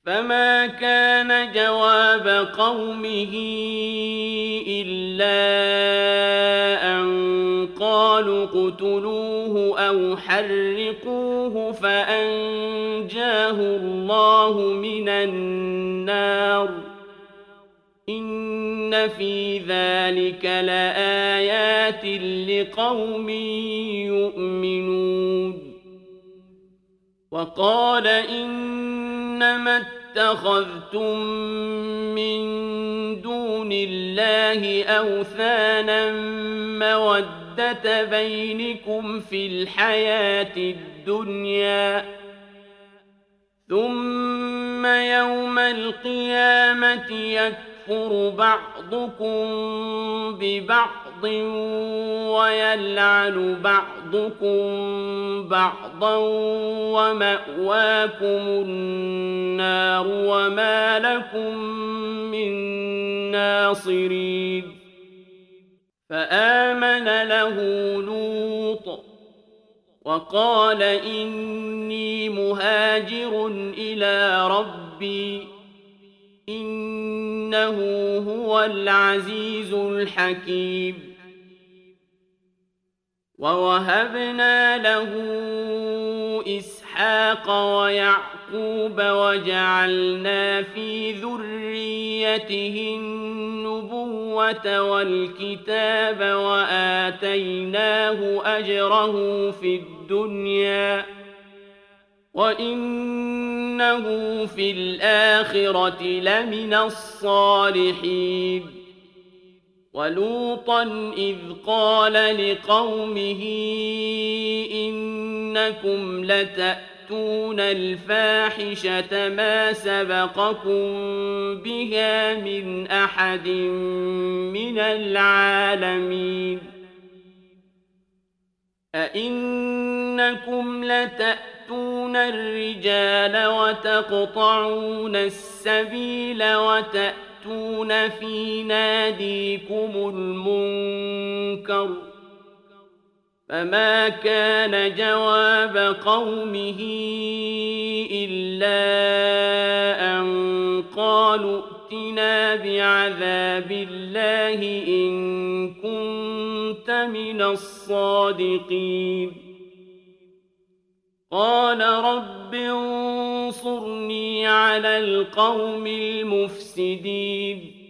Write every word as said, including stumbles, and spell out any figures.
فما كان جواب قومه إلا أن قالوا اقتلوه أو حرقوه فأنجاه الله من النار إن في ذلك لآيات لقوم يؤمنون وقال إنما اتخذتم من دون الله أوثانا مودة بينكم في الحياة الدنيا ثم يوم القيامة يكفر بعضكم ببعض ويلعن بعضكم بعضا ومأواكم النار وما لكم من ناصرين فآمن له لوط وقال إني مهاجر إلى ربي إنه هو العزيز الحكيم ووهبنا له إسحاق ويعقوب وجعلنا في ذريته النبوة والكتاب وآتيناه أجره في الدنيا وإنه في الآخرة لمن الصالحين ولوطا إذ قال لقومه إنكم لتأتون الفاحشة ما سبقكم بها من أحد من العالمين أئنكم لتأتون الرجال وتقطعون السبيل وتأتون في ناديكم المنكر فما كان جواب قومه إلا أن قالوا ائتنا بعذاب الله إن كنت من الصادقين قال رب انصرني على القوم المفسدين